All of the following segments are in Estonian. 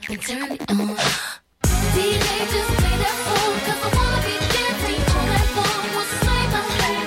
and turn it on. DJ just play that phone, 'cause I wanna be dancing on that phone. We'll play my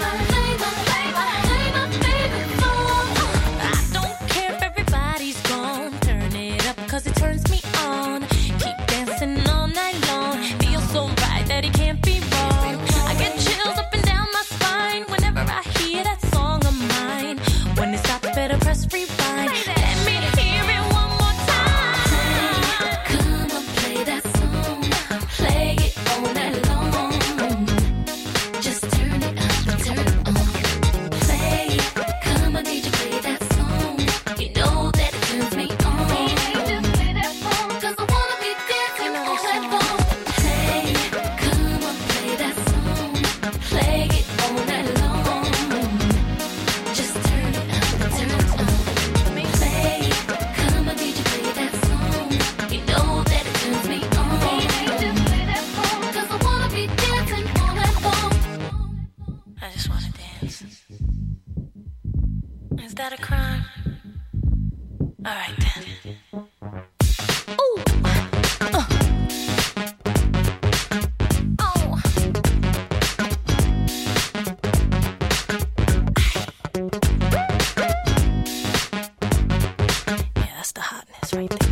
favorite song. I don't care if everybody's gone. Turn it up 'cause it turns me on. Keep dancing all night long. Feel so right that it can't be wrong. I get chills up and down my spine whenever I hear that song of mine. When it stops, better press rewind. Let me hear it one more time. Come on, play that song. Play it all night long. Just turn it up and turn it on. Play it. Come on, DJ, play that song. You know that it turns me on. Just play that song, 'cause I wanna be dancing all night long. Play it. Come on, play that song. Play it all night long. Just turn it up and turn it on. Play it. Come on, DJ, play that song. You know that it turns me on. Just play that song, 'cause I wanna be dancing all night long. I just wanna dance. Is that a crime? All right then. Ooh. Oh. Yeah, that's the hotness right there.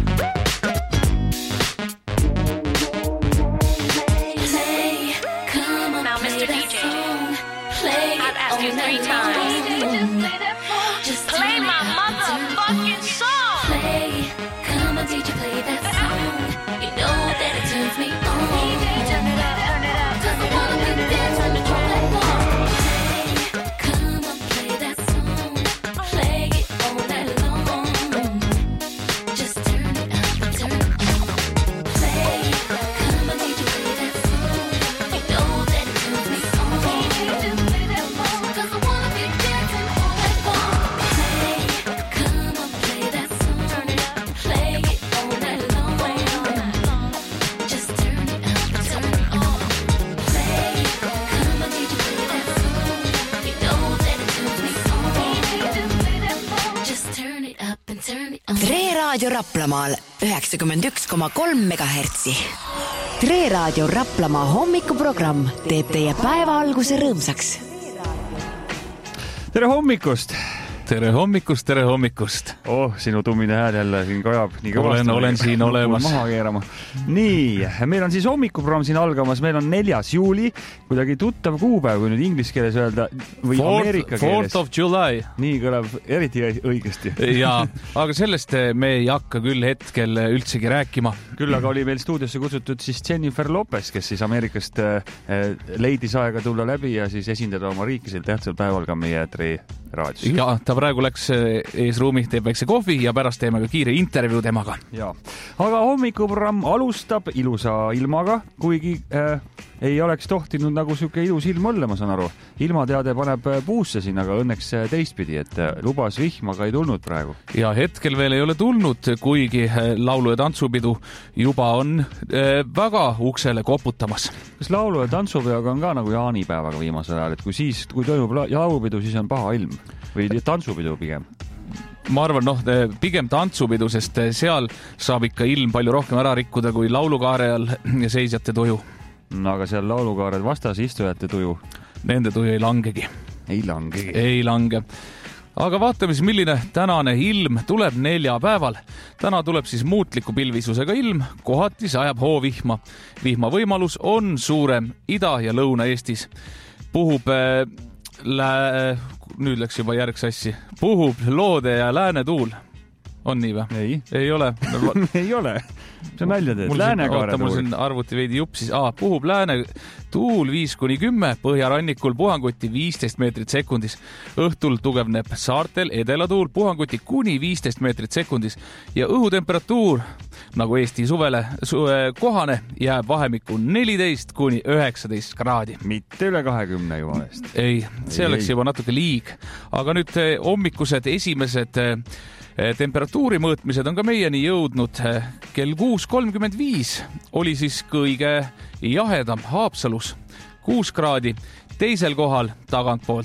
Play, come on, Now, play Mr. that DJ, song. Play I've asked you all 3 night times. long. Just Play turn my it up and turn it motherfucking on. song. Play, come on, DJ, play that song. You know that it turns me on. Turn it up, turn it up. 'Cause I wanna be dancing all night long. Play, come on, play that song. Play it all night long. Just turn it up and turn it on. Play, come on, DJ, play that song. You know that it turns me on. Just play that song, 'cause I wanna be dancing all night long. Play, come on, play that song. Play it all night long. Just turn it up and turn it on. Play, come on, DJ, play that song. You know that it turns me on. Just turn it up and turn it on. Tre Raadio Raplamaal 91,3 megahertsi. Tre Raadio Raplamaa hommikuprogramm teeb teie päeva alguse rõõmsaks. Tere hommikust! Tere hommikust, tere hommikust. Oh, sinu tummine hääl jälle siin kajab nii kõvasti. Olen siin olemas. Maha keerama. Nii, meil on siis hommikuprogramm siin algamas. Meil on 4. juuli, kuidagi tuttav kuupäev, kui nüüd inglise keeles öelda, või Ameerika keeles. 4th of July. Nii kõlab eriti õigesti. Jaa, aga sellest me ei hakka küll hetkel üldsegi rääkima. Küll aga oli meil stuudiosse kutsutud siis Jennifer Lopez, kes siis Ameerikast leidis aega tulla läbi ja siis esindada oma riiki sel tähtsal päeval ka meie Tre raadios. Ja ta praegu läks eesruumi, teeb väikse kohvi ja pärast teeme ka kiire intervjuu temaga. Ja. Aga hommikuprogramm alustab ilusa ilmaga, kuigi ei oleks tohtinud nagu siuke ilus ilm olla, ma saan aru. Ilmateade paneb puusse siin, aga õnneks teistpidi, et lubas vihma ka ei tulnud praegu. Ja hetkel veel ei ole tulnud, kuigi laulu- ja tantsupidu juba on väga uksele koputamas. Kas laulu- ja tantsupeoga on ka nagu jaanipäevaga viimasel ajal, et kui toimub laulupidu, siis on paha ilm või tantsupidu pigem? Ma arvan, pigem tantsupidu, sest seal saab ikka ilm palju rohkem ära rikkuda kui laulukaare all ja seisjate tuju. No aga seal laulukaared vastas istujate tuju? Nende tuju ei langegi. Ei langegi. Ei lange. Aga vaatame siis, milline tänane ilm tuleb neljapäeval. Täna tuleb siis muutliku pilvisusega ilm, kohati sajab hoovihma. Vihma võimalus on suurem Ida- ja Lõuna-Eestis. Puhub nüüd läks juba järg sassi. Puhub loode ja lääne tuul. On nii või? Ei ole. Ei ole. See on nalja teed. Läänekaare tuul. Mul siin arvuti veidi jupp siis. Puhub lääne tuul 5-10, põhjarannikul puhanguti 15 meetrit sekundis. Õhtul tugevneb saartel edelatuul puhanguti kuni 15 meetrit sekundis ja õhutemperatuur, nagu Eesti suvele kohane, jääb vahemikku 14-19 kraadi. Mitte üle 20 jumalest. Ei, see oleks juba natuke liig. Aga nüüd hommikused esimesed temperatuuri mõõtmised on ka meieni jõudnud. Kell 6.35 oli siis kõige jahedam Haapsalus 6 kraadi, teisel kohal tagantpoolt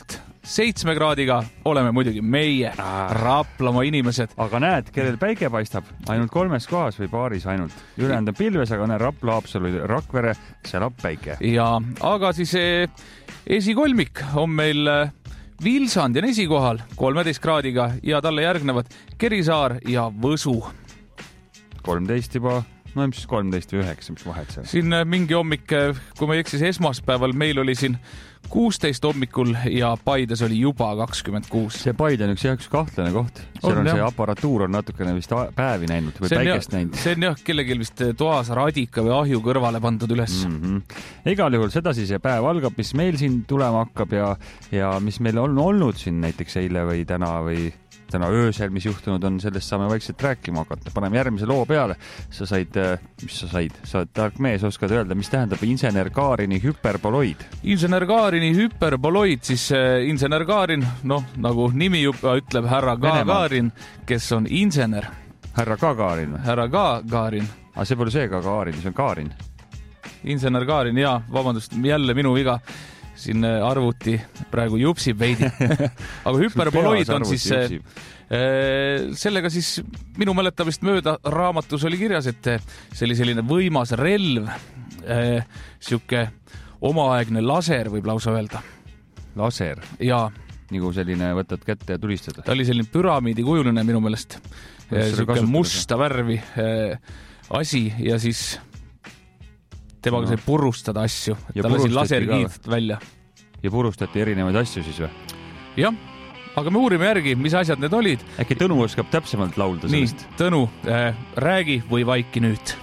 7 kraadiga oleme muidugi meie Raplamaa inimesed. Aga näed, kellel päike paistab, ainult 3 kohas või paaris ainult. Ülejäänud on pilves, aga näed Rapla, Haapsalu, Rakvere, seal on päike. Ja, aga siis esikolmik on meil Vilsand on esikohal 13 kraadiga ja talle järgnevad Kerisaar ja Võsu. 13 juba. No mis 13 või 9, mis vahet seal? Siin mingi hommik, kui ma eksis esmaspäeval, meil oli siin 16 hommikul ja Paides oli juba 26. See Paide on üks kahtlane koht. Seal on see aparatuur on natukene vist päevi näinud või päikest näinud. See on jah, kellelgi vist toas radika või ahju kõrvale pandud üles. Igal juhul seda siis päev algab, mis meil siin tulema hakkab ja mis meil on olnud siin näiteks eile või täna öösel, mis juhtunud on, sellest saame vaikselt rääkima hakata. Paneme järgmise loo peale. Sa said? Sa oled tark mees, oskad öelda, mis tähendab insener Kaarini hüperboloid? Insener Kaarini hüperboloid, siis insener Kaarin, nagu nimi juba ütleb härra Kaarin, kes on insener. Härra Kaarin? Härra Kaarin. Aga see pole see Kaarin, see on Kaarin. Insener Kaarin, jaa, vabandust, jälle minu viga. Siin arvuti praegu jupsib veidi. Aga hüperboloid on siis sellega siis minu mäletamist mööda raamatus oli kirjas, et see oli selline võimas relv, siuke omaaegne laser võib lausa öelda. Laser? Jaa. Nagu selline võtad kätte ja tulistad? Ta oli selline püramiidi kujuline minu meelest. Siuke musta värvi asi ja siis temaga sai purustada asju. Ta lasi laserkiid välja. Ja purustati erinevaid asju siis või? Jah, aga me uurime järgi, mis asjad need olid. Äkki Tõnu oskab täpsemalt laulda sellest? Nii, Tõnu, räägi või vaiki nüüd.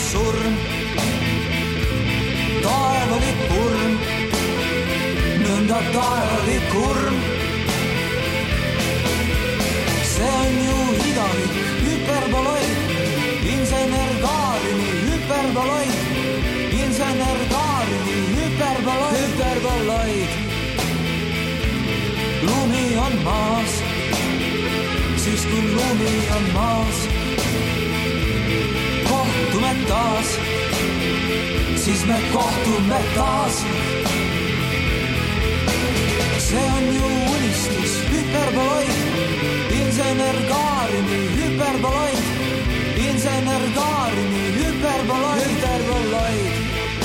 surm. Taevalik kurm, nõnda taevalik kurm. See on ju igavik, hüperboloid, insener Kaarimi hüperboloid, insener Kaarimi hüperboloid, hüperboloid. Lumi on maas, siis kui lumi on maas, kohtume taas, siis me kohtume taas. See on ju unistus, hüperboloid, insener Kaarimi hüperboloid, insener Kaarimi hüperboloid, hüperboloid.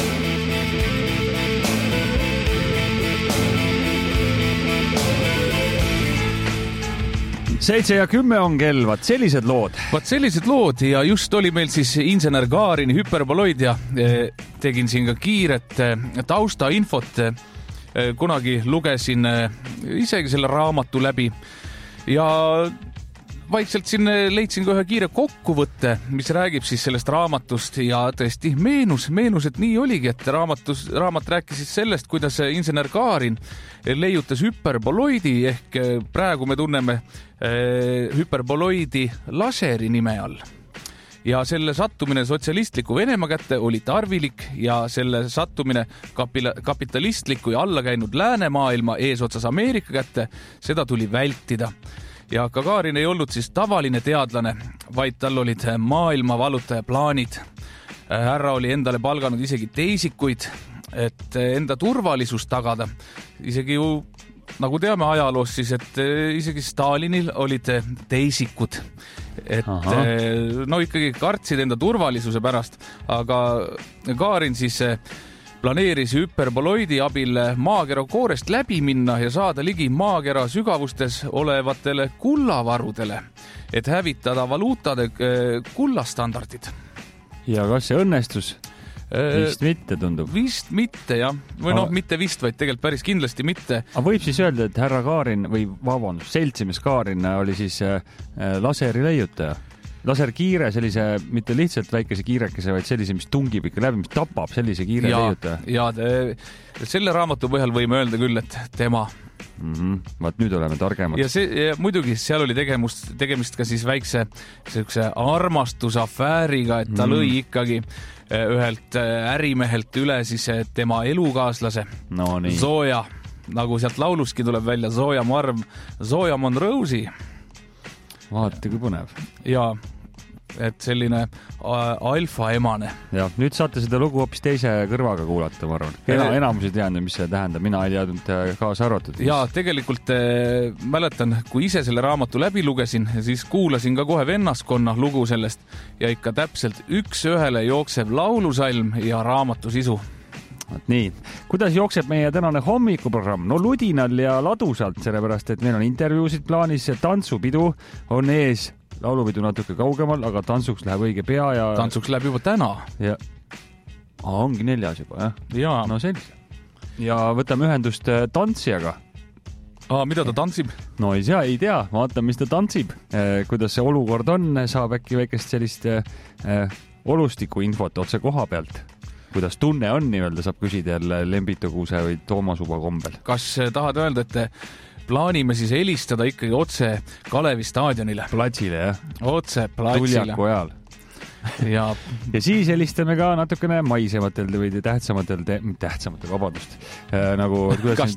7:10 on kell, vaat sellised lood. Vaat sellised lood ja just oli meil siis insener Kaarini hüperboloid ja tegin siin ka kiiret taustainfot. Kunagi lugesin isegi selle raamatu läbi ja vaikselt siin leidsin ka ühe kiire kokkuvõtte, mis räägib siis sellest raamatust ja tõesti meenus, et nii oligi, et raamat rääkis siis sellest, kuidas insener Kaarin leiutas hüperboloidi ehk praegu me tunneme hüperboloidi laseri nime all. Ja selle sattumine sotsialistliku Venemaa kätte oli tarvilik ja selle sattumine kapitalistliku ja allakäinud läänemaailma eesotsas Ameerika kätte, seda tuli vältida. Ja Gagarin ei olnud siis tavaline teadlane, vaid tal olid maailma vallutaja plaanid. Härra oli endale palganud isegi teisikuid, et enda turvalisust tagada. Isegi ju, nagu teame ajaloost siis, et isegi Stalinil olid teisikud. Et no ikkagi kartsid enda turvalisuse pärast, aga Gagarin siis planeeris hüperboloidi abil maakera koorest läbi minna ja saada ligi maakera sügavustes olevatele kullavarudele, et hävitada valuutade kullastandardid. Ja kas see õnnestus? Vist mitte, tundub. Vist mitte, jah. Või noh, mitte vist, vaid tegelikult päris kindlasti mitte. Aga võib siis öelda, et härra Kaarin või vabandust, seltsimees Kaarin oli siis laseri leiutaja? Laserkiire, sellise, mitte lihtsalt väikese kiirekese, vaid sellise, mis tungib ikka läbi, mis tapab, sellise kiire leiutaja. Ja selle raamatu põhjal võime öelda küll, et tema. Vaat nüüd oleme targemad. Ja muidugi seal oli tegemist ka siis väikse armastusafääriga, et ta lõi ikkagi ühelt ärimehelt üle siis tema elukaaslase Zoja, nagu sealt lauluski tuleb välja, Zoja Monroe'i. Vaata, kui põnev. Ja, et selline alfa-emane. Ja, nüüd saate seda lugu hoopis teise kõrvaga kuulata, ma arvan. Enamus ei teadnud, mis see tähendab. Mina ei teadnud kaasa arvatud. Ja, tegelikult mäletan, kui ise selle raamatu läbi lugesin, siis kuulasin ka kohe vennaskonna lugu sellest ja ikka täpselt üks ühele jooksev laulusalm ja raamatu sisu. Nii, kuidas jookseb meie tänane hommikuprogramm? No ludinal ja ladusalt, sellepärast, et meil on intervjuusid plaanis, tantsupidu on ees, laulupidu natuke kaugemal, aga tantsuks läheb õige pea ja... Tantsuks läheb juba täna. Ja... ongi 4 juba, jah? Jaa. No sellise. Ja võtame ühendust tantsijaga. Mida ta tantsib? No ei tea, vaata, mis ta tantsib. Kuidas see olukord on, saab äkki väikest sellist olustiku infot otse koha pealt. Kuidas tunne on, nii-öelda saab küsida jälle Lembito Kuuse või Toomas Uba kombel. Kas tahad öelda, et plaanime siis helistada ikkagi otse Kalevi staadionile? Platsile, jah. Otse platsile. Tuljaku ajal. Ja siis helistame ka natukene maisematel või tähtsamatel, vabandust. Nagu, kas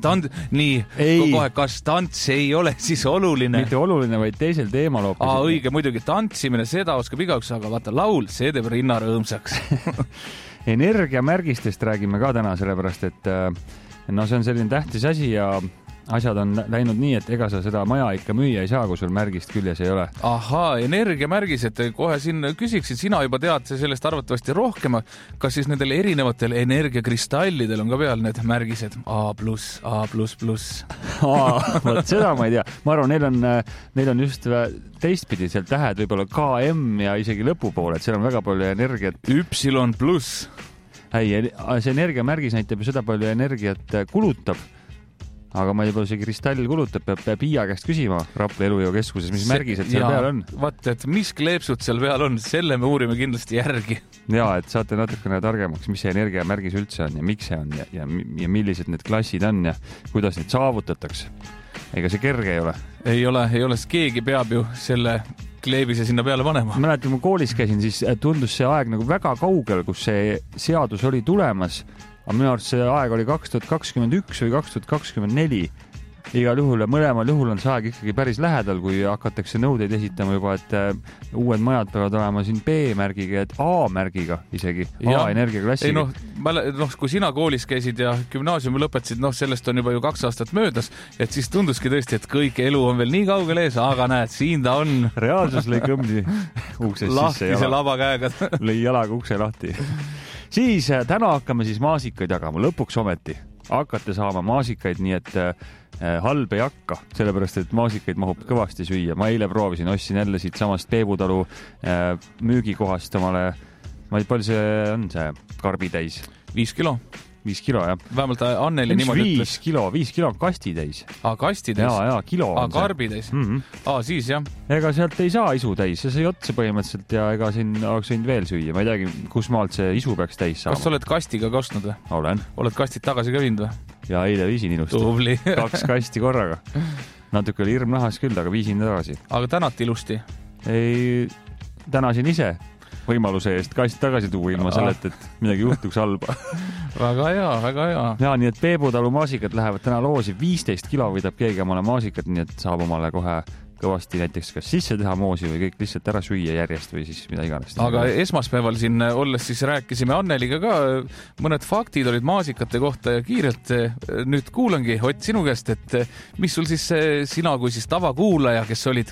tants ei ole siis oluline? Mitte oluline, vaid teisel teemal hoopis. Õige, muidugi tantsimine, seda oskab igaüks, aga vaata laul, see teeb rinna rõõmsaks. Energiamärgistest räägime ka täna, sellepärast, et no see on selline tähtis asi ja asjad on läinud nii, et ega sa seda maja ikka müüa ei saa, kui sul märgist küljes ei ole. Ahaa, energiamärgis, et kohe siin küsiksid, sina juba tead sellest arvatavasti rohkem, kas siis nendel erinevatel energiakristallidel on ka peal need märgised A+, A++? Vot seda ma ei tea. Ma arvan, neil on just teistpidi seal tähed võib-olla KM ja isegi lõpupoole, et seal on väga palju energiat. Y+. Ei, see energiamärgis näitab ju seda palju energiat kulutab. aga ma ei tea, see kristall kulutab, peab Piia käest küsima Rapla Elujõukeskuses, mis märgised seal peal on. Vaat, et mis kleepsud seal peal on, selle me uurime kindlasti järgi. Ja, et saate natukene targemaks, mis see energiamärgis üldse on ja miks see on ja millised need klassid on ja kuidas neid saavutatakse. Ega see kerge ei ole. Ei ole, sest keegi peab ju selle kleebise sinna peale panema. Mäletan, kui ma koolis käisin, siis tundus see aeg nagu väga kaugel, kus see seadus oli tulemas. Aga minu arust see aeg oli 2021 või 2024. Igal juhul ja mõlemal juhul on see aeg ikkagi päris lähedal, kui hakatakse nõudeid esitama juba, et uued majad peavad olema siin B-märgiga, et A-märgiga isegi, A-energiaklassiga. Kui sina koolis käisid ja gümnaasiumi lõpetasid, sellest on juba ju 2 aastat möödas, et siis tunduski tõesti, et kõik elu on veel nii kaugel ees, aga näed, siin ta on. Reaalsus lõi kõmdi ukses lahti sisse. See labakäega. Lõi jalaga ukse lahti. Siis täna hakkame siis maasikaid jagama, lõpuks ometi. Hakkate saama maasikaid, nii et halb ei hakka, sellepärast, et maasikaid mahub kõvasti süüa. Ma eile proovisin, ostsin jälle siit samast Peebutalu müügikohast omale, ma ei tea, palju see on see karbitäis? 5 kilo. 5 kilo, jah. Vähemalt Anneli niimoodi ütles. 5 kilo on kastitäis. Kastitäis? Jaa, kilo on see. Karbitäis? Siis jah. Ega sealt ei saa isu täis, see sai otsa põhimõtteliselt ja ega siin oleks võinud veel süüa. Ma ei teagi, kus maalt see isu peaks täis saama. Kas sa oled kastiga ka ostnud või? Olen. Oled kastid tagasi ka viinud või? Ja eile viisin ilusti. Tubli. 2 kasti korraga. Natuke oli hirm nahas küll, aga viisin tagasi. Aga tänat ilusti? Ei, tänasin ise võimaluse eest kast tagasi tuua ilma sellelt, et midagi juhtuks halba. Väga hea, väga hea. Ja, nii et Peebutalu maasikad lähevad täna loosi. 15 kilo võidab keegi omale maasikad, nii et saab omale kohe kõvasti näiteks kas sisse teha moosi või kõik lihtsalt ära süüa järjest või siis mida iganes. Aga esmaspäeval siin olles siis rääkisime Anneliga ka, mõned faktid olid maasikate kohta ja kiirelt nüüd kuulangi Ott sinu käest, et mis sul siis sina kui siis tavakuulaja, kes olid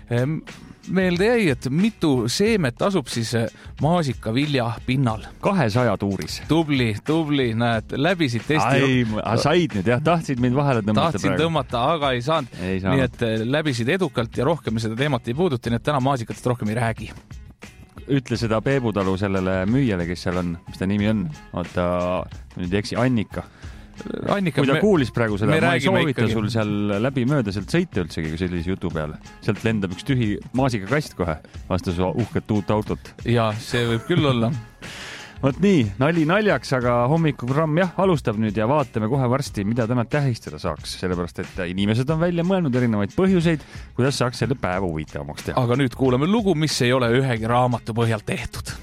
meelde jäi, et mitu seemet asub siis maasikavilja pinnal? 200 tuuris. Tubli, näed, läbisid testi. Said nüüd, jah, tahtsid mind vahele tõmmata. Tahtsin tõmmata, aga ei saanud. Nii et läbisid edukalt ja rohkem seda teemat ei puuduta, nii et täna maasikatest rohkem ei räägi. Ütle seda Peebutalu sellele müüjale, kes seal on, mis ta nimi on? Oota, nüüd eksi, Annika. Kui ta kuulis praegu seda, ma ei soovita sul seal läbi mööda sealt sõita üldsegi, kui sellise jutu peale. Sealt lendab üks tühi maasikakast kohe vastu su uhket uut autot. Ja, see võib küll olla. Võt nii, nali naljaks, aga hommikuprogramm alustab nüüd ja vaatame kohe varsti, mida täna tähistada saaks, sellepärast, et inimesed on välja mõelnud erinevaid põhjuseid, kuidas saaks selle päeva huvitavamaks teha. Aga nüüd kuulame lugu, mis ei ole ühegi raamatu põhjal tehtud.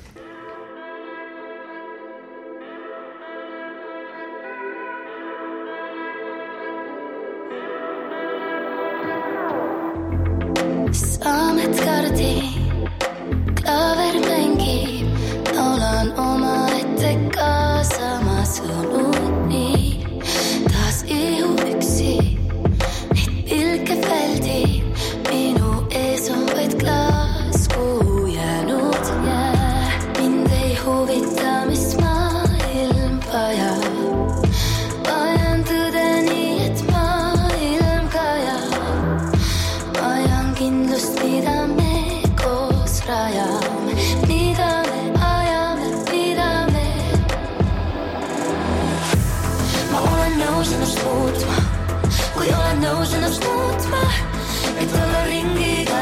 Saamet kardi, klaver mängib, laulan oma ette kaasama sõnuni. Taas ihu üksi, neid pilke väldib, minu ees on vaid klaas, kuhu jäänud jää. Mind ei huvita, mis maailm vajab, vajan tõde nii, et maailm kajab. Vajan kindlust, mida me koos rajame, mida me ajame, mida me. Ma olen nõus ennast muutma, kui olen nõus ennast muutma, et olla ringiga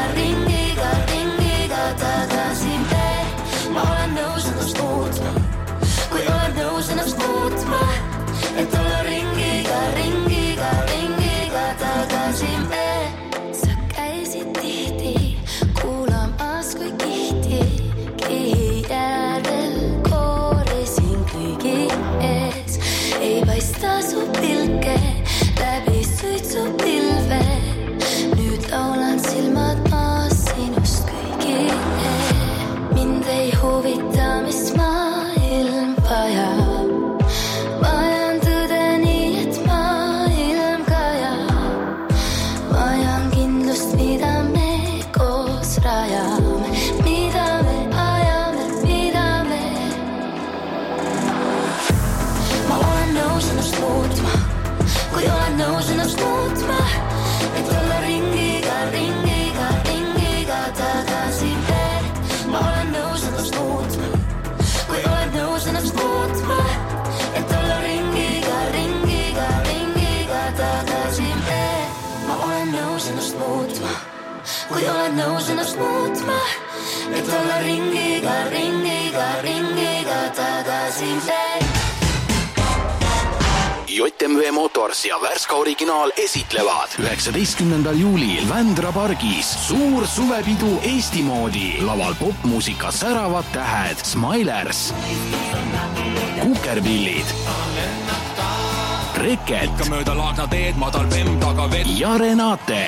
tagasi veel. Ma olen nõus ennast muutma, kui olen nõus ennast muutma, et olla ringiga tagasi veel. Tihti kuulamas kui kihti kihi äärel koorisin kõigi ees. Ei paista su pilke läbi suitsupilve. Nüüd laulan silmad maas sinust kõigile. Mind ei huvita, mis maailm vajab. Vajan tõde nii, et maailm kajab. Vajan kindlust, mida me koos rajame, mida me ajame, mida me. Ma olen nõus ennast muutma, kui olen nõus ennast muutma, et olla ringiga tagasi veel. Ma olen nõus ennast muutma, kui olen nõus ennast muutma, et olla ringiga tagasi kui oled nõus ennast muutma, et olla ringiga tagasi veel. JMV Motors ja Värska Originaal esitlevad 19. juulil Vändra pargis suur suvepidu Eesti moodi. Laval popmuusika säravad tähed Smilers, Kukerpillid, Reket ikka mööda laagna teed, madal bemm taga vett ja Renate.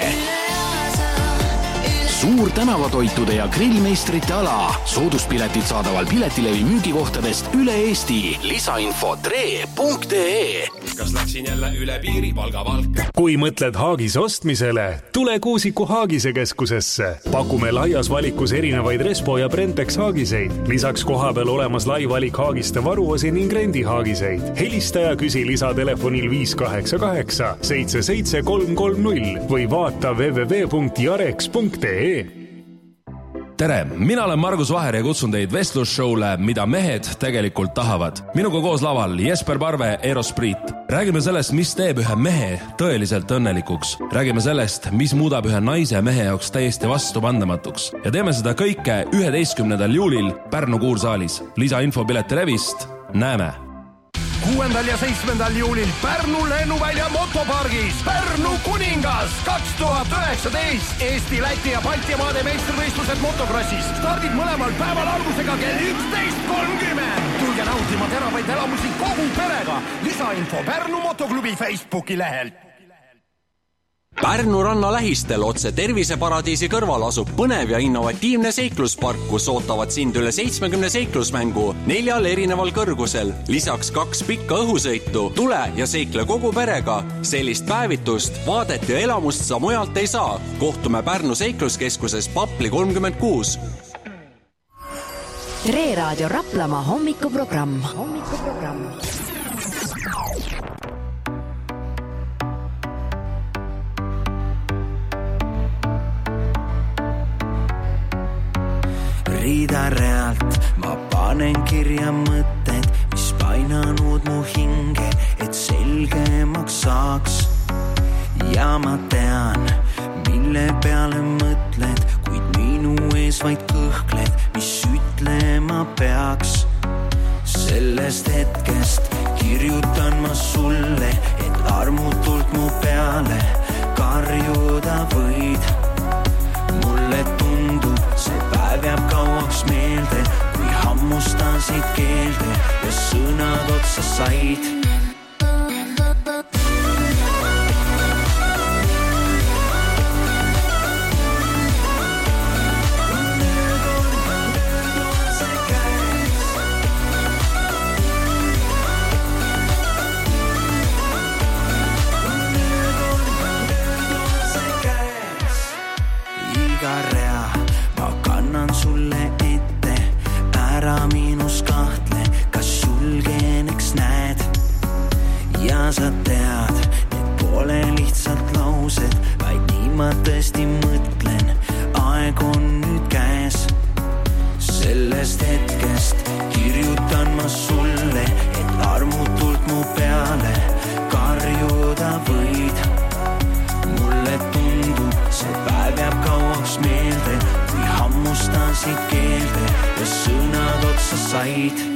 Suur tänavatoitude ja grillmeistrite ala. Sooduspiletid saadaval Piletilevi müügikohtadest üle Eesti. Lisainfo tre.ee. kas läksin jälle üle piiri palgavalk? Kui mõtled haagise ostmisele, tule Kuusiku Haagise keskusesse. Pakume laias valikus erinevaid Respo ja Brentex haagiseid. Lisaks kohapeal olemas lai valik haagiste varuosi ning rendihaagiseid. Helista ja küsi lisatelefonil 588 77330 või vaata www.jarex.ee. Tere, mina olen Margus Vaher ja kutsun teid vestlusshowle, mida mehed tegelikult tahavad. Minuga koos laval Jesper Parve, Erosprit. Räägime sellest, mis teeb ühe mehe tõeliselt õnnelikuks. Räägime sellest, mis muudab ühe naise mehe jaoks täiesti vastupandamatuks. Ja teeme seda kõike 11. juulil Pärnu Kuursaalis. Lisainfo Piletilevist. Näeme! 6. ja 7. juulil Pärnu lennuvälja motopargis Pärnu kuningas 2019 Eesti, Läti ja Baltimaade meistrivõistlused motokrossis stardib mõlemal päeval algusega kell 11.30. Tulge nautima teravaid elamusi kogu perega. Lisainfo Pärnu motoklubi Facebooki lehelt. Pärnu ranna lähistel otse terviseparadiisi kõrval asub põnev ja innovatiivne seikluspark, kus ootavad sind üle 70 seiklusmängu 4 erineval kõrgusel. Lisaks 2 pikka õhusõitu. Tule ja seikle kogu perega. Sellist päevitust, vaadet ja elamust sa mujalt ei saa. Kohtume Pärnu seikluskeskuses Papli 36. Tre Raadio Raplamaa hommikuprogramm. Riidarealt ma panen kirja mõtted, mis painanud mu hinge, et selgemaks saaks. Ja ma tean, mille peale mõtled, kuid minu ees vaid kõhkled, mis ütlema peaks. Sellest hetkest kirjutan ma sulle, et armutult mu peale karjuda võid. Mulle tundub, see päev jääb kauaks meelde, kui hammustasid keelde ja sõnad otsa said. Ma kannan sulle ette, ära minus kahtle, kas julgeneks näed. Ja sa tead, need pole lihtsalt laused, vaid nii ma tõesti mõtlen, aeg on nüüd käes. Sellest hetkest kirjutan ma sulle, et armutult mu peale karjuda võid. Mulle tundub, see päev jääb kauaks meelde, kui hammustasid keelde ja sõnad otsa said.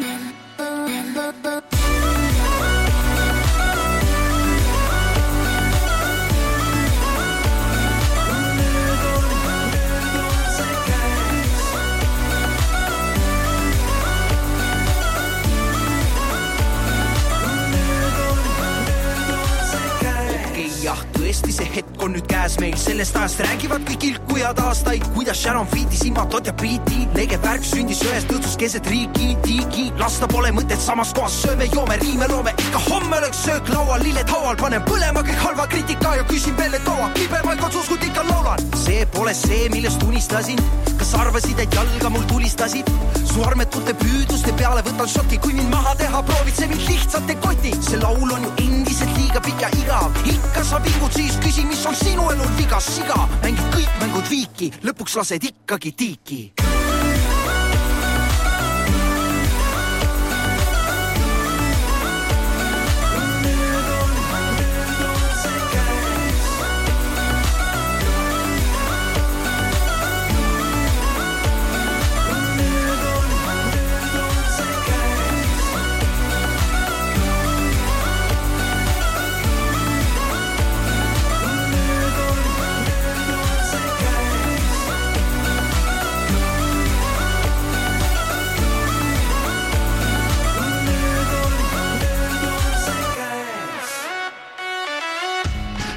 Tõesti see hetk on nüüd käes meil, sellest ajast räägivad kõik ilkujad aastaid, kuidas Sharon Feeti, Simatot ja Priiti. Lege värk sündis ühest õhtust keset riiki, tiigi. Lasta pole mõtet samas kohas, sööme, joome, riime, loome. Ikka homme oleks söök laual, lilled haual, panen põlema kõik halva kriitika ja küsin veel, et kaua kibepaik otsus, kui ikka laulan. See pole see, millest unistasin. Kas arvasid, et jalga mul tulistasid? Su armetute püüdluste peale võtan šoti, kui mind maha teha proovid, see mind lihtsalt ei koti. See laul on ju endiselt liiga pikk ja igav. Ikka sa vingud, siis küsi, mis on sinu elul viga. Siga, mängid kõik mängud viiki, lõpuks lased ikkagi tiiki.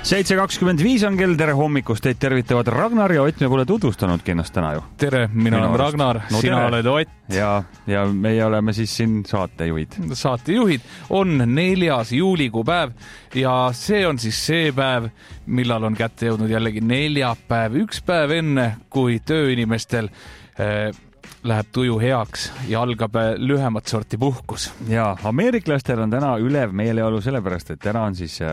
7:25 on kell, tere hommikust, teid tervitavad Ragnar ja Ott, me pole tutvustanudki ennast täna ju. Tere, mina olen Ragnar, sina oled Ott. Ja meie oleme siis siin saatejuhid. Saatejuhid on 4. juulikuu päev ja see on siis see päev, millal on kätte jõudnud jällegi neljapäev, üks päev enne, kui tööinimestel läheb tuju heaks ja algab lühemat sorti puhkus. Ja ameeriklastel on täna ülev meeleolu sellepärast, et täna on siis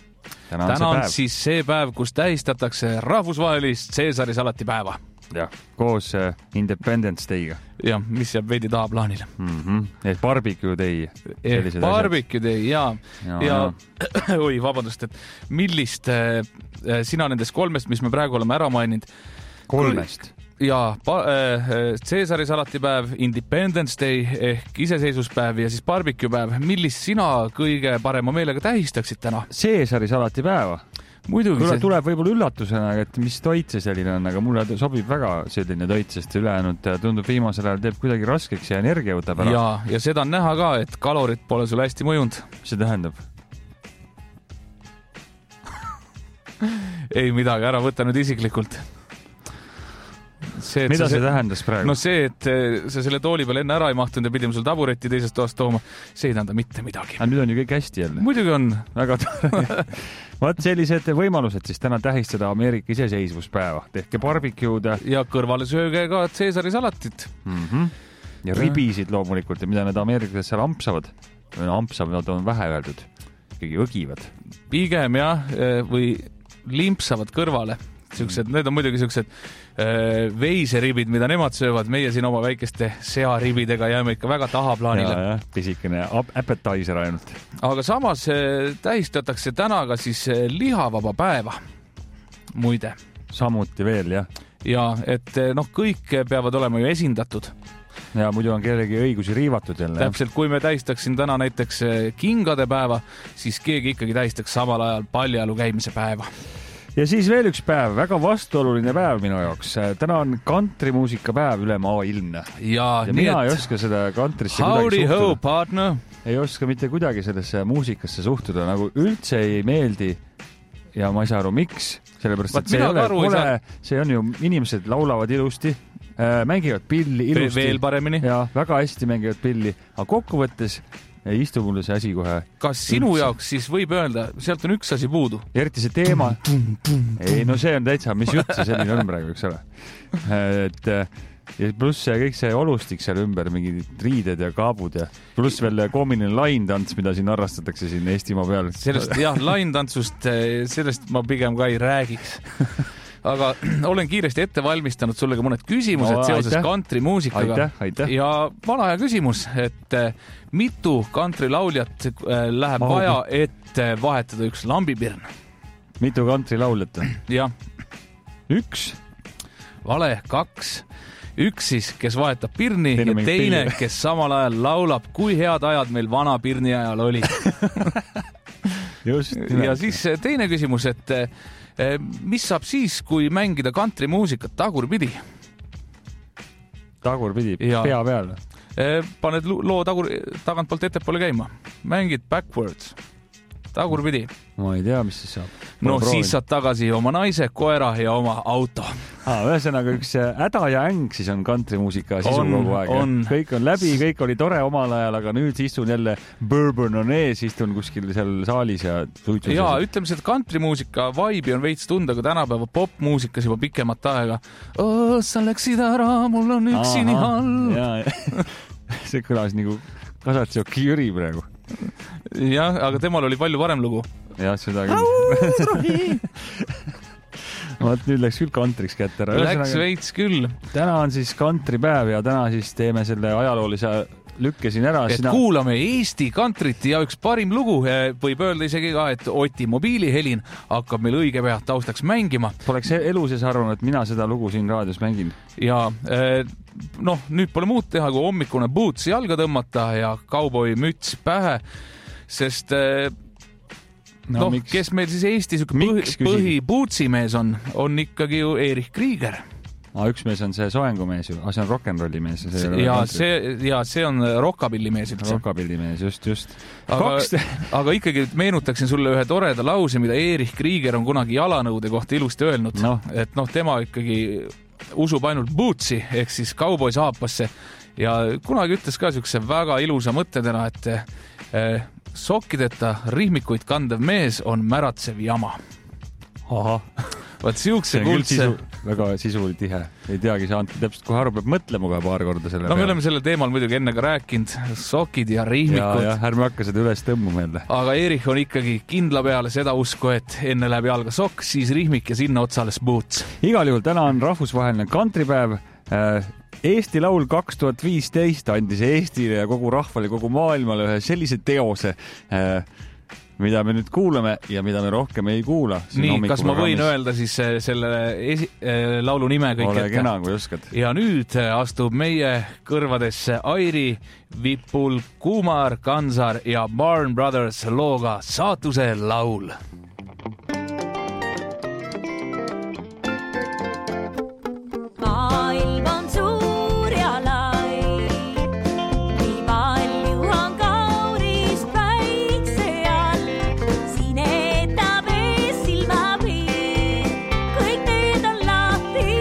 see päev, kus tähistatakse rahvusvahelist Caesari salatipäeva. Jah, koos Independence Day'ga. Jah, mis jääb veidi tahaplaanile. Et barbecue day. Barbecue day, ja oi, vabandust, et millist sina nendest kolmest, mis me praegu oleme ära maininud. Kolmest? Ja Caesari salatipäev, Independence Day ehk iseseisvuspäev ja siis barbecue päev. Millist sina kõige parema meelega tähistaksid täna? Caesari salatipäeva? Muidugi. Tuleb võib-olla üllatusena, et mis toit see selline on, aga mulle sobib väga selline toit, sest ülejäänud tundub viimasel ajal teeb kuidagi raskeks ja energia võtab ära. Ja seda on näha ka, et kalorid pole sulle hästi mõjunud. Mis see tähendab? Ei midagi, ära võta nüüd isiklikult. Mida see tähendas praegu? No see, et sa selle tooli peal enne ära ei mahtunud ja pidime sul taburetti teisest toast tooma, see ei tähenda mitte midagi. Aga nüüd on ju kõik hästi jälle. Muidugi on. Väga tore. Vaat sellised võimalused siis täna tähistada Ameerika iseseisvuspäeva. Tehke barbecue'd. Ja kõrvale sööge ka Caesari salatit. Ja ribisid loomulikult, mida need ameeriklased seal ampsavad. Ampsavad on vähe öeldud. Ikkagi õgivad. Pigem jah, või limpsavad kõrvale. Need on muidugi siuksed veiseribid, mida nemad söövad. Meie siin oma väikeste searibidega jääme ikka väga tahaplaanile. Ja, pisikene appetizer ainult. Aga samas tähistatakse täna ka siis lihavaba päeva. Muide. Samuti veel, jah. Ja, et kõik peavad olema ju esindatud. Ja muidu on kellegi õigusi riivatud jälle. Täpselt, kui me tähistaksin täna näiteks kingade päeva, siis keegi ikkagi tähistaks samal ajal paljajalu käimise päeva. Ja siis veel üks päev, väga vastuoluline päev minu jaoks. Täna on kantrimuusika päev üle maailmne. Ja mina ei oska seda kantrisse Howdy kuidagi suhtuda. Ho, partner. Ei oska mitte kuidagi sellesse muusikasse suhtuda, nagu üldse ei meeldi. Ja ma ei saa aru, miks. Sellepärast, et see on ju, inimesed laulavad ilusti, mängivad pilli ilusti. Veel paremini. Ja väga hästi mängivad pilli, aga kokkuvõttes ei istu mulle see asi kohe. Kas sinu jaoks siis võib öelda, sealt on üks asi puudu? Eriti see teema. Ei, no see on täitsa, mis jutt see selline on praegu, eks ole. Ja pluss kõik see olustik seal ümber, mingid riided ja kaabud ja pluss veel koomiline laintants, mida siin harrastatakse siin Eestimaa peal. Sellest, jah, laintantsust, sellest ma pigem ka ei räägiks. Aga olen kiiresti ette valmistanud sulle ka mõned küsimused seoses kantrimuusikaga. Aitäh. Ja vana aja küsimus, et mitu kantrilauljat läheb vaja, et vahetada üks lambipirn? Mitu kantrilauljat on? Jah. 1? Vale, 2. Üks siis, kes vahetab pirni ja teine, kes samal ajal laulab, kui head ajad meil vana pirni ajal oli. Just. Ja siis teine küsimus, et mis saab siis, kui mängida kantrimuusikat tagurpidi? Tagurpidi? Pea peal? Paned loo tagantpoolt ettepoole käima. Mängid backwards. Tagurpidi. Ma ei tea, mis siis saab. No siis saad tagasi oma naise, koera ja oma auto. Ühesõnaga üks häda ja äng siis on kantrimuusika sisu kogu aeg. Kõik on läbi, kõik oli tore omal ajal, aga nüüd istun jälle bourbon on ees, istun kuskil seal saalis ja suitsus. Ja ütleme see, et kantrimuusika vibe'i on veits tunda, kui tänapäeva popmuusikas juba pikemat aega. Sa läksid ära, mul on üksini all. See kõlas nagu Kasatsioki Jüri praegu. Jah, aga temal oli palju varem lugu. Jah, seda küll. Vaat nüüd läks küll kantriks kätte ära. Läks veits küll. Täna on siis kantripäev ja täna siis teeme selle ajaloolise lükke siin ära. Et kuulame Eesti kantrit ja üks parim lugu. Võib öelda isegi ka, et Oti mobiilihelin hakkab meil õige pea taustaks mängima. Poleks elu sees arvanud, et mina seda lugu siin raadios mängin. Ja nüüd pole muud teha, kui hommikune boots jalga tõmmata ja kauboi müts pähe, sest kes meil siis Eesti põhi bootsimees on ikkagi ju Erich Krieger. üks mees on see soengumees ju, see on rock'n'rolli mees. See on rockabillimees üldse. Rockabillimees, just. Aga ikkagi meenutaksin sulle ühe toreda lause, mida Erich Krieger on kunagi jalanõude kohta ilusti öelnud. Et tema ikkagi usub ainult bootsi ehk siis kauboi saapasse ja kunagi ütles ka siukse väga ilusa mõttedena, et sokkideta rihmikuid kandev mees on märatsev jama. Vaat siukse kuldse. Väga sisutihe. Ei teagi saanud täpselt kohe aru, peab mõtlema kohe paar korda selle peale. Me oleme selle teemal muidugi enne ka rääkinud, sokid ja rihmikud. Ja ärme hakka seda üles tõmbama jälle. Aga Erich on ikkagi kindla peale seda usku, et enne läheb jalga sokk, siis rihmik ja sinna otsales boots. Igal juhul täna on rahvusvaheline kantripäev. Eesti Laul 2015 andis Eestile ja kogu rahvale, kogu maailmale ühe sellise teose, mida me nüüd kuulame ja mida me rohkem ei kuula. Nii, kas ma võin öelda siis selle laulu nime kõik ette? Ole kena, kui oskad. Ja nüüd astub meie kõrvadesse Airi, Vipul, Kumar, Kansar ja Barn Brothers looga Saatuse laul. Maailm on suur ja lai, nii palju on kaunist päikse all, siin eetab ees silmapiir, kõik teed on lahti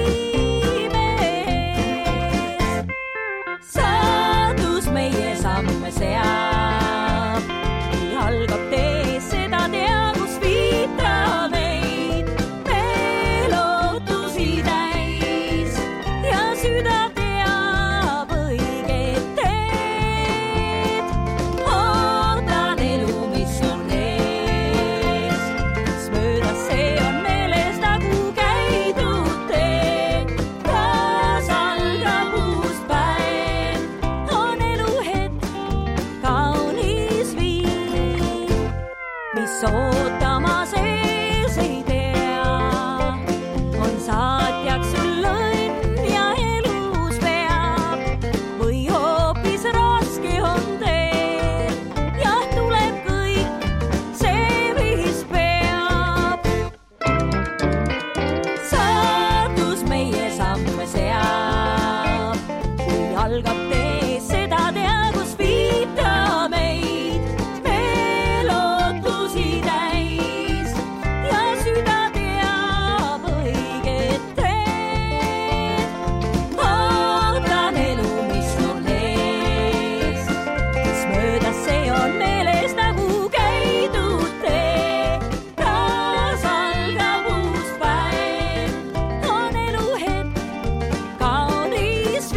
mees. Saatus meie samme seab, kui algab tee, seda tea, kus viita meid, meelootusi täis ja süda teab õiget teed. Ootan elu, mis on ees, mis möödas see on meeles nagu käidud tee. Taas algab uus päev, on elu hetk, kaunis viib, mis ootama sees ei tea, on saatjaks sul õnn ja elus peab või hoopis raske on tee. Jah, tuleb kõik see, mis peab. Saatus meie samme seab, kui algab tee, seda tea, kus viita meid, meelootusi täis ja süda teab õiget teed. Ootan elu, mis on ees, mis möödas see on meeles nagu käidud tee. Taas algab uus päev, on elu hetk, kaunis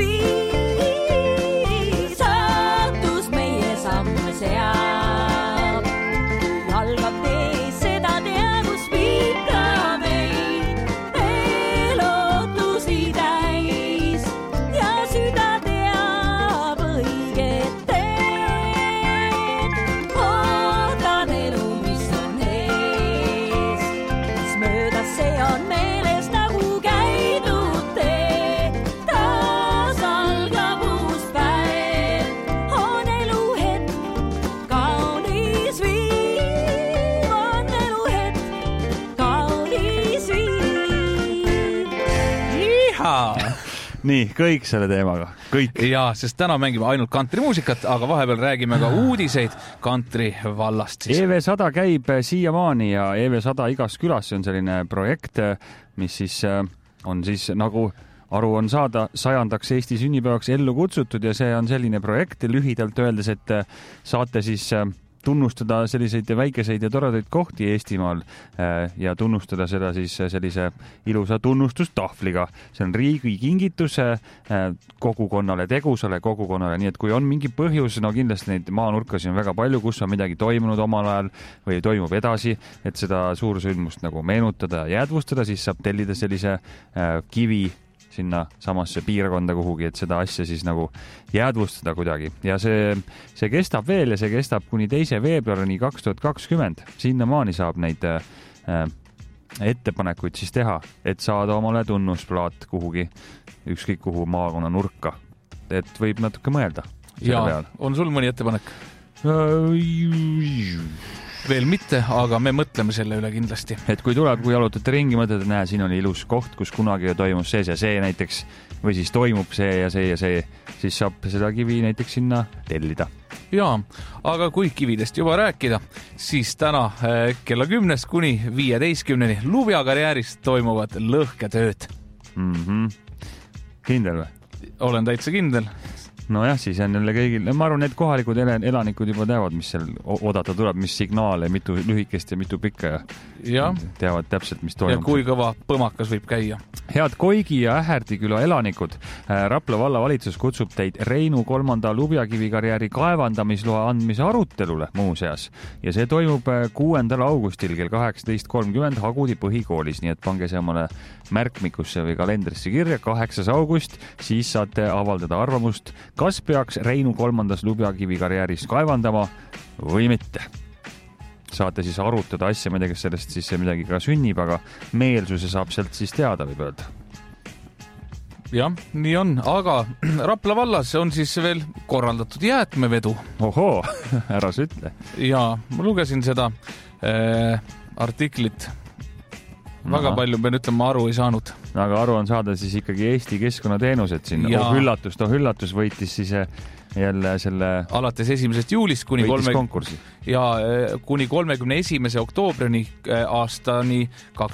viis. Saatus meie samme seab, algab tee, seda tea, kus viita meid, meelootusi täis ja süda teab õiget teed. Ootan elu, mis on ees, mis möödas see on meeles nagu käidud tee. Taas algab uus päev, on elu hetk, kaunis viib, on elu hetk, kaunis viib. Ihaa! Nii, kõik selle teemaga. Kõik. Jaa, sest täna mängime ainult kantrimuusikat, aga vahepeal räägime ka uudiseid kantri vallast. EV100 käib siiamaani ja EV100 igas külas on selline projekt, mis siis on siis nagu aru on saada 100. Eesti sünnipäevaks ellu kutsutud ja see on selline projekt lühidalt öeldes, et saate siis tunnustada selliseid väikeseid ja toredaid kohti Eestimaal ja tunnustada seda siis sellise ilusa tunnustustahvliga. See on riigi kingitus kogukonnale, tegusale kogukonnale, nii et kui on mingi põhjus, no kindlasti neid maanurkasi on väga palju, kus on midagi toimunud omal ajal või toimub edasi, et seda suursündmust nagu meenutada ja jäädvustada, siis saab tellida sellise kivi sinna samasse piirkonda kuhugi, et seda asja siis nagu jäädvustada kuidagi. Ja see kestab veel ja see kestab kuni 2. veebruarini 2020. Sinnamaani saab neid ettepanekuid siis teha, et saada omale tunnusplaat kuhugi, ükskõik kuhu maakonna nurka. Et võib natuke mõelda. Ja, on sul mõni ettepanek? veel mitte, aga me mõtleme selle üle kindlasti. Et kui tuleb, kui jalutate ringi, mõtled, näe, siin oli ilus koht, kus kunagi toimus see ja see näiteks, või siis toimub see ja see ja see, siis saab seda kivi näiteks sinna tellida. Jaa, aga kui kividest juba rääkida, siis täna kella 10 kuni 15 Lubja karjääris toimuvad lõhketööd. Kindel või? Olen täitsa kindel. Nojah, siis on jälle kõigil, ma arvan, need kohalikud elanikud juba teavad, mis seal odata tuleb, mis signaale, mitu lühikest ja mitu pikka ja teavad täpselt, mis toimub. Ja kui kõva põmakas võib käia. Head Koigi ja Ähärdiküla elanikud, Rapla valla valitsus kutsub teid Reinu 3. Lubjakivi karjääri kaevandamisloa andmise arutelule muuseas. Ja see toimub 6. augustil kell 18.30 Hagudi põhikoolis, nii et pange see omale märkmikusse või kalendrisse kirja 8. august, siis saate avaldada arvamust, kas peaks Reinu 3. Lubjakivi karjääris kaevandama või mitte. Saate siis arutada asja, ma ei tea, kas sellest siis midagi ka sünnib, aga meelsuse saab sealt siis teada, võib öelda. Jah, nii on, aga Rapla vallas on siis veel korraldatud jäätmevedu. Ohoo, ära sa ütle. Ja ma lugesin seda artiklit. Väga palju, pean ütlema, aru ei saanud. Aga aru on saada siis ikkagi Eesti keskkonnateenused siin. Hüllatus võitis siis jälle selle... Alates 1. juulist kuni konkursi. Ja kuni 31. oktoobrini aastani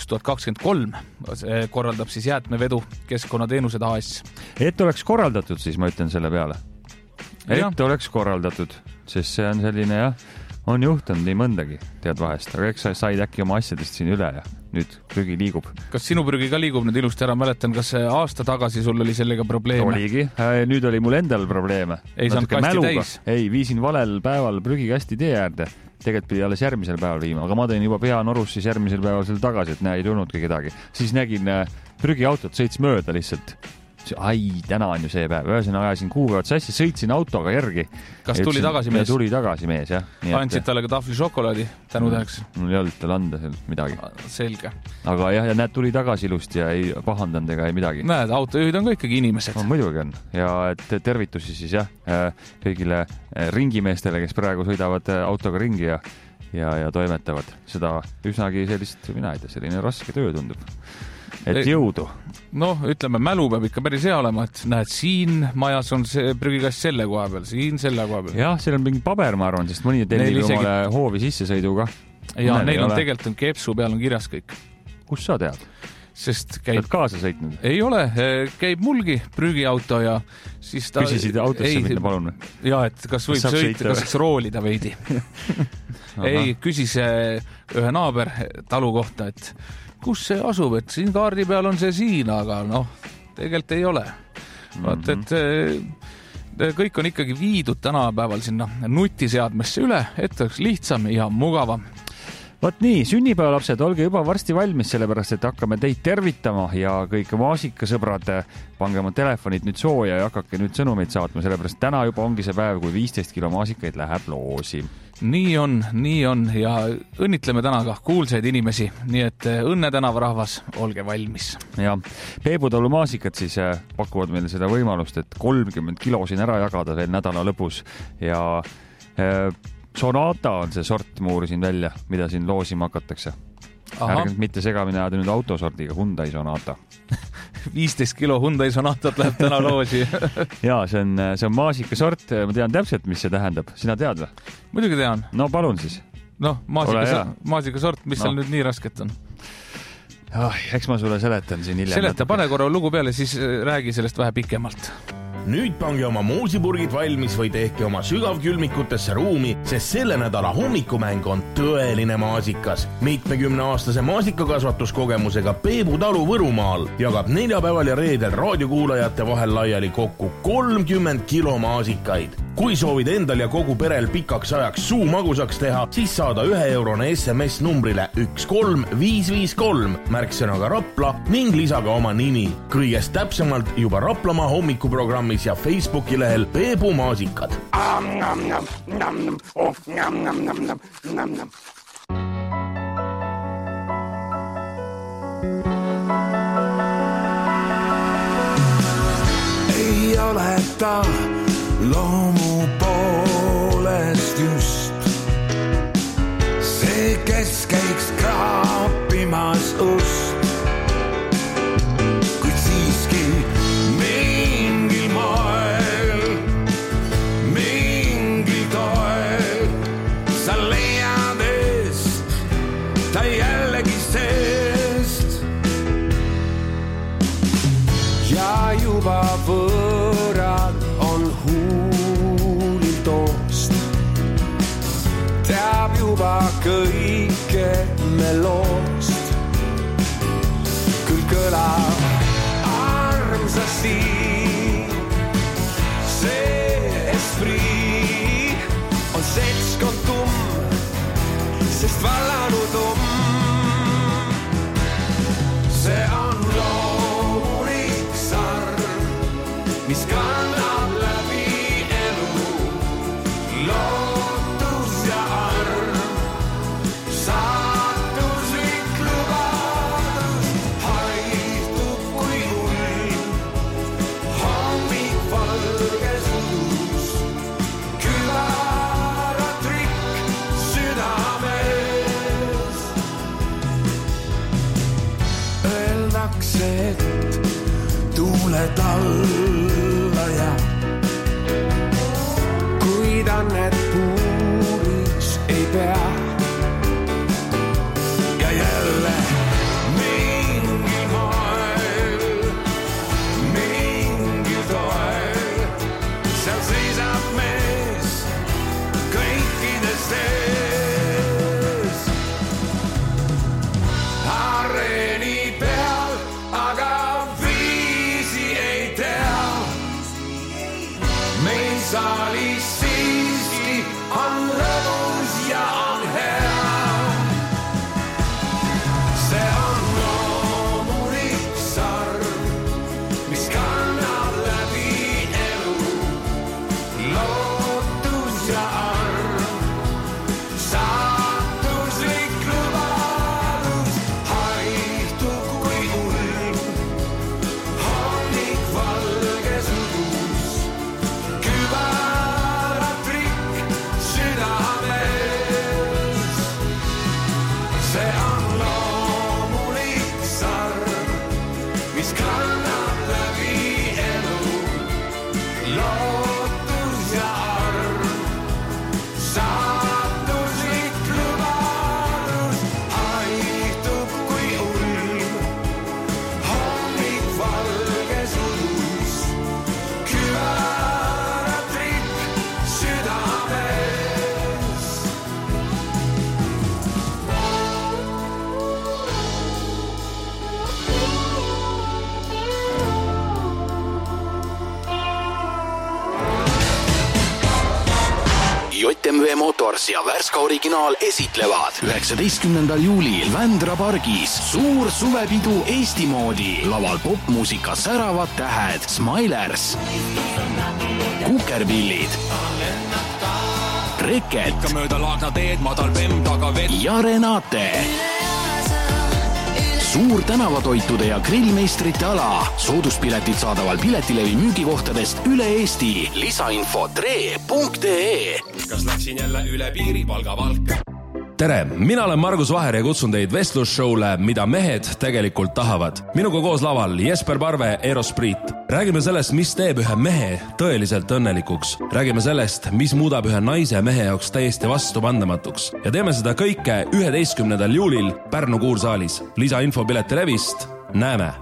2023 korraldab siis jäätmevedu keskkonnateenused AS. Et oleks korraldatud, siis ma ütlen selle peale. Et oleks korraldatud, sest see on selline, on juhtunud nii mõndagi, tead vahest, aga eks sa said äkki oma asjadest siin üle ja nüüd prügi liigub. Kas sinu prügi ka liigub nüüd ilusti ära? Mäletan, kas aasta tagasi sul oli sellega probleeme? Oligi. Nüüd oli mul endal probleeme. Ei saanud kasti täis? Ei, viisin valel päeval prügikasti tee äärde. Tegelikult pidi alles järgmisel päeval viima, aga ma tõin juba peanorus siis järgmisel päeval seal tagasi, et ei tulnudki kedagi. Siis nägin prügiautot sõits mööda lihtsalt. Täna on ju see päev. Ühesõnaga ajasin kuupäevad sassi, sõitsin autoga järgi. Kas tuli tagasi mees? Tuli tagasi mees, jah. Andsid talle ka tahvli šokolaadi tänudeks? Mul ei olnud tal anda seal midagi. Selge. Aga ja näed, tuli tagasi ilusti ja ei pahandanud ega ei midagi. Näed, autojuhid on ka ikkagi inimesed. Muidugi on. Ja tervitusi siis kõigile ringimeestele, kes praegu sõidavad autoga ringi ja toimetavad. Seda üsnagi sellist, mina ei tea, selline raske töö tundub. Et jõudu. Ütleme, mälu peab ikka päris hea olema, et näed, siin majas on see prügikast selle koha peal, siin selle koha peal. Jah, seal on mingi paber, ma arvan, sest mõni tellib omale hoovi sissesõiduga. Ja neil on tegelikult kepsu peal on kirjas kõik. Kus sa tead? Sest käib... Saad kaasa sõitnud? Ei ole, käib mulgi prügiauto ja siis ta... Küsisid autosse minna, palun? Ja, et kas võib sõita, kas saaks roolida veidi. Ei, küsis ühe naaber talu kohta, et kus see asub, et siin kaardi peal on see siin, aga tegelikult ei ole. Vaat, et kõik on ikkagi viidud tänapäeval sinna nutiseadmesse üle, et oleks lihtsam ja mugavam. Vot nii, sünnipäevalapsed, olge juba varsti valmis, sellepärast, et hakkame teid tervitama ja kõik maasikasõbrad, pange oma telefonid nüüd sooja ja hakake nüüd sõnumeid saatma, sellepärast täna juba ongi see päev, kui 15 kilo maasikaid läheb loosi. Nii on ja õnnitleme täna ka kuulsaid inimesi, nii et õnne tänavarahvas, olge valmis. Ja Peebutalu maasikad siis pakuvad meile seda võimalust, et 30 kilo siin ära jagada veel nädala lõpus ja Sonata on see sort, ma uurisin välja, mida siin loosima hakatakse. Ärge mitte segamine ajada nüüd autosordiga, Hyundai Sonata. 15 kilo Hyundai Sonatat läheb täna loosi. Jaa, see on maasikasort, ma tean täpselt, mis see tähendab. Sina tead või? Muidugi tean. No palun siis. Maasikasort, mis seal nüüd nii rasket on? Eks ma sulle seletan siin hiljem. Seleta, pane korra lugu peale, siis räägi sellest vähe pikemalt. Nüüd pange oma moosipurgid valmis või tehke oma sügavkülmikutesse ruumi, sest selle nädala hommikumäng on tõeline maasikas. 70-aastase maasikakasvatuskogemusega Peebutalu Võrumaal jagab neljapäeval ja reedel raadiokuulajate vahel laiali kokku 30 kilo maasikaid. Kui soovid endal ja kogu perel pikaks ajaks suu magusaks teha, siis saada 1-eurone SMS numbrile 13553 märksõnaga Rapla ning lisaga oma nimi. Kõigest täpsemalt juba Raplamaa hommikuprogrammis ja Facebooki lehel Peebu maasikad. Ei ole ta loomu poolest just käiks kraapimas ust, kuid siiski mingil moel, mingil toel sa leiad eest ta jällegi seest ja juba võõrad on huulil toost, teab juba kõike me loost, küll kõlab armsasti see esprit on seltskond tumm, sest vallanud see on loomulik sarv, mis kannab läbi elu, lootus ja arv, saatuslik lubadus haihtub kui ulm, hommik valges udus, kübaratrikk südames. Öeldakse, et tuuled alla ja kuid annet puuris ei pea ja jälle mingil moel, mingil toel seal seisab mees kõikides ees areeni peal, aga viisi ei tea. Meil saalis siiski on lõbus ja on hea. See on loomulik sarv, mis kannab läbi elu, lootus ja arv, saatuslik lubadus haihtub kui ulm, hommik valges udus, kübaratrikk südames. See on loomulik sarv, mis kannab läbi elu, lootus ja arv, saatuslik lubadus haihtub kui ulm, hommik valges udus, kübaratrikk südames. JMV Motors ja Värska Originaal esitlevad 19. juulil Vändra pargis suur suvepidu Eesti moodi. Laval popmuusika säravad tähed Smilers, Kukerpillid, Reket ja Renate. Suur tänavatoitude ja grillmeistrite ala. Sooduspiletid saadaval Piletilevi müügikohtadest üle Eesti. Lisainfo tre.ee. Kas läksin jälle üle piiri palgavalka? Tere, mina olen Margus Vaher ja kutsun teid vestlusshowle, mida mehed tegelikult tahavad. Minuga koos laval Jesper Parve, Eros Priit. Räägime sellest, mis teeb ühe mehe tõeliselt õnnelikuks. Räägime sellest, mis muudab ühe naise mehe jaoks täiesti vastupandamatuks. Ja teeme seda kõike 11. juulil Pärnu Kuursaalis. Lisainfo Piletilevist. Näeme!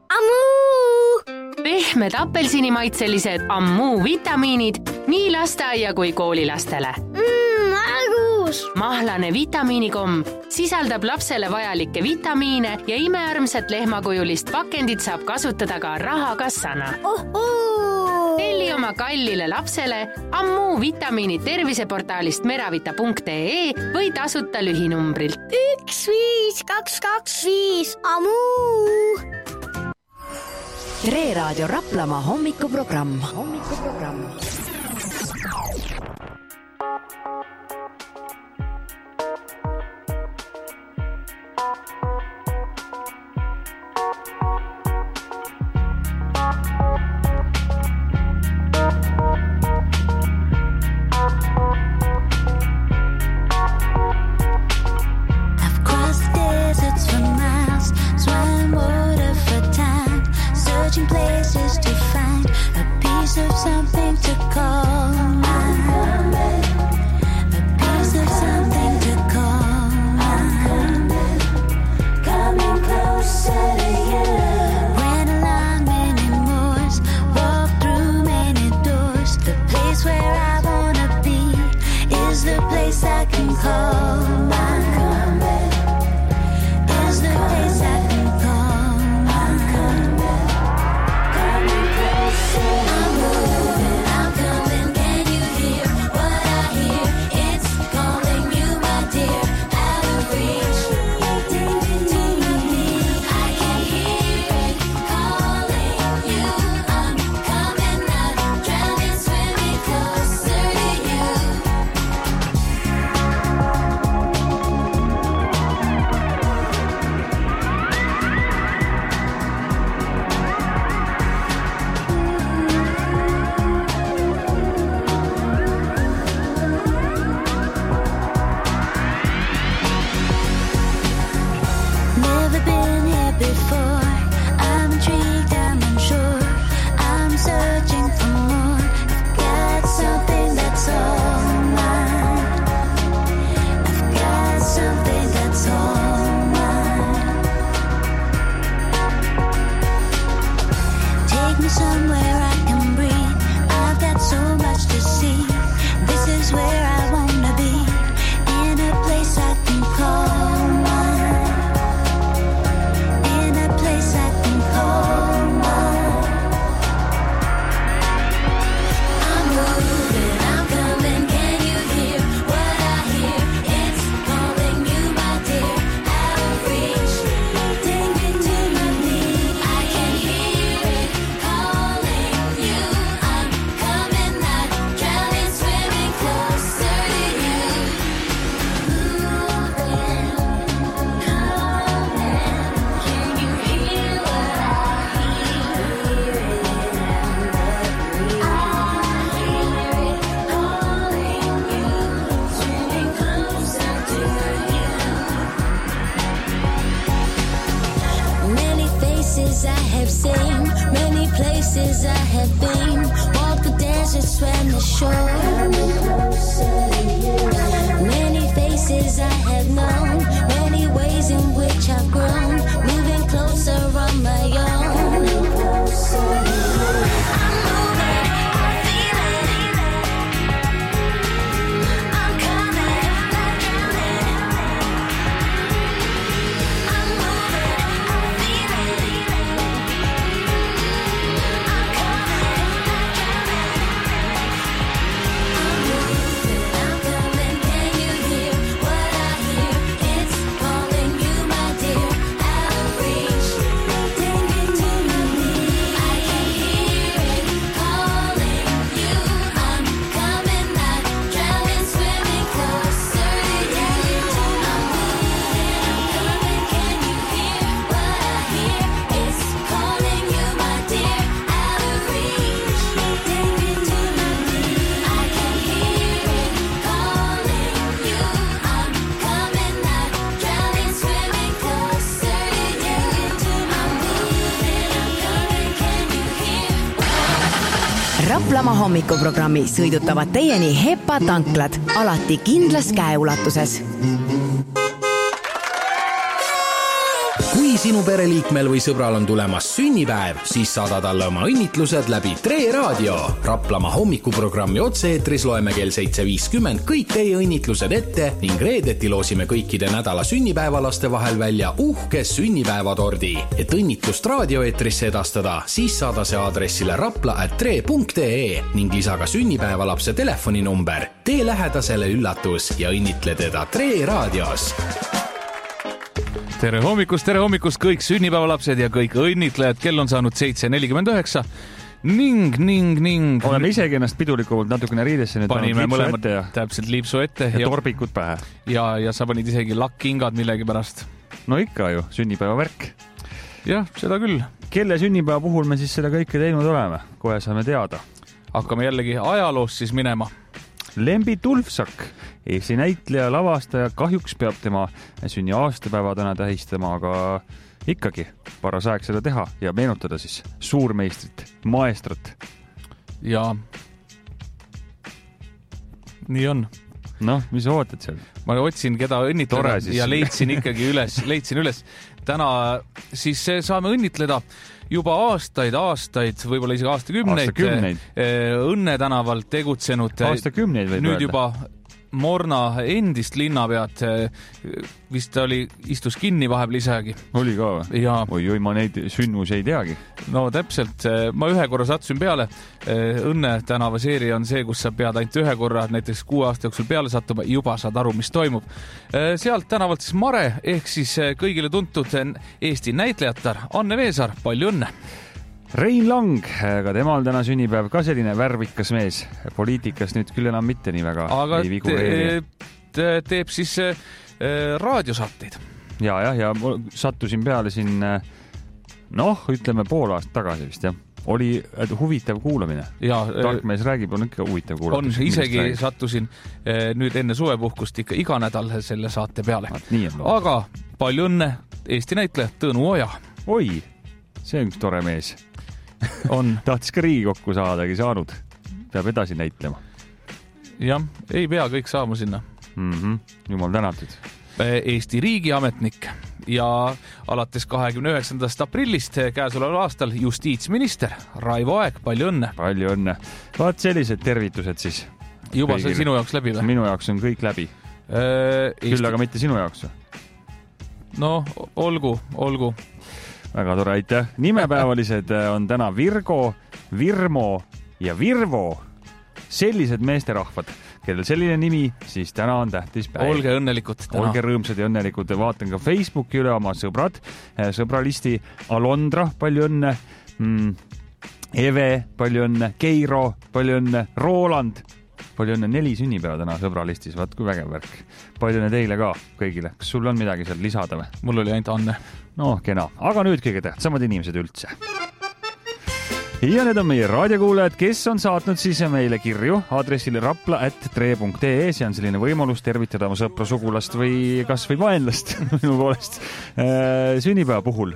Pehmed apelsinimaitselised Ammu vitamiinid nii lasteaia kui koolilastele. Mahlane vitamiinikomm sisaldab lapsele vajalikke vitamiine ja imearmsat lehmakujulist pakendit saab kasutada ka rahakassana. Telli oma kallile lapsele Ammu vitamiinid terviseportaalist meravita.ee või tasuta lühinumbrilt 15225 Ammu. Tre Raadio Raplamaa hommikuprogramm. I've cried places I have been, walked the desert, swam the shore. Many faces I have known, many ways in which I've grown, moving closer on my own. Raplamaa hommikuprogrammi sõidutavad teieni Hepa tanklad, alati kindlas käeulatuses. Kui sinu pereliikmel või sõbral on tulemas sünnipäev, siis saada talle oma õnnitlused läbi Tre Raadio. Raplamaa hommikuprogrammi otse-eetris loeme kell 7.50 kõik teie õnnitlused ette ning reedeti loosime kõikide nädala sünnipäevalaste vahel välja uhke sünnipäevatordi. Et õnnitlust raadioeetrisse edastada, siis saada see aadressile rapla@tre.ee ning lisa ka sünnipäevalapse telefoninumber. Tee lähedasele üllatus ja õnnitle teda Tre Raadios. Tere hommikust kõik sünnipäevalapsed ja kõik õnnitlejad. Kell on saanud 7.49 ning. Oleme isegi ennast pidulikumalt natukene riidesse. Panime mõlemad täpselt liipsu ette. Ja torbikud pähe. Ja sa panid isegi lakkingad millegi pärast. No ikka ju, sünnipäevavärk. Jah, seda küll. Kelle sünnipäeva puhul me siis seda kõike teinud oleme? Kohe saame teada. Hakkame jällegi ajaloos siis minema. Lembi Tulfsak, Eesti näitleja, lavastaja, kahjuks peab tema sünni aastapäeva täna tähistama, aga ikkagi paras aeg seda teha ja meenutada siis suurmeistrit, maestrat. Ja nii on. Noh, mis ootad seal? Ma otsin, keda õnnitleda ja leidsin ikkagi üles. Täna siis saame õnnitleda juba aastaid, võib-olla isegi aastakümneid. Õnne tänaval tegutsenud. Aastakümneid võib nüüd juba Morna endist linnapead, vist oli, istus kinni vahepeal isegi. Oli ka või? Oi, ma neid sündmusi ei teagi. No täpselt, ma ühe korra sattusin peale. Õnne tänava seeria on see, kus sa pead ainult ühe korra, näiteks 6 aasta jooksul peale sattuma, juba saad aru, mis toimub. Sealt tänavalt siis Mare, ehk siis kõigile tuntud Eesti näitlejatar Anne Veesaar, palju õnne! Rein Lang, aga temal täna sünnipäev ka selline värvikas mees. Poliitikas nüüd küll enam mitte nii väga. Aga teeb siis raadiosaateid. Ja sattusin peale siin, ütleme pool aastat tagasi vist, jah. Oli huvitav kuulamine. Tarkmees räägib, on ikka huvitav kuulata. On, isegi sattusin nüüd enne suvepuhkust ikka iga nädal selle saate peale. Aga palju õnne Eesti näitleja Tõnu Oja. Oi, see on üks tore mees. On. Tahtis ka Riigikokku saadagi saanud. Peab edasi näitlema. Jah, ei pea kõik saama sinna. Jumal tänatud. Eesti riigiametnik ja alates 29. aprillist käesoleval aastal justiitsminister Raivo Aeg, palju õnne. Palju õnne. Vaat sellised tervitused siis. Juba see sinu jaoks läbi või? Minu jaoks on kõik läbi. Küll aga mitte sinu jaoks. No, olgu. Väga tore, aitäh. Nimepäevalised on täna Virgo, Virmo ja Virvo. Sellised meesterahvad, kellel selline nimi, siis täna on tähtis päev. Olge õnnelikud täna. Olge rõõmsad ja õnnelikud. Vaatan ka Facebooki üle oma sõbrad. Sõbralisti Alondra, palju õnne. Eve, palju õnne. Keiro, palju õnne. Roland, palju õnne. 4 sünnipäeva täna sõbralistis. Vaat kui vägev värk. Palju õnne teile ka kõigile. Kas sul on midagi seal lisada või? Mul oli ainult Anne. No, kena. Aga nüüd kõige tähtsamad inimesed üldse. Ja need on meie raadiokuulajad, kes on saatnud siis meile kirju aadressile rapla@tre.ee. See on selline võimalus tervitada oma sõpra, sugulast või kas või vaenlast minu poolest sünnipäeva puhul.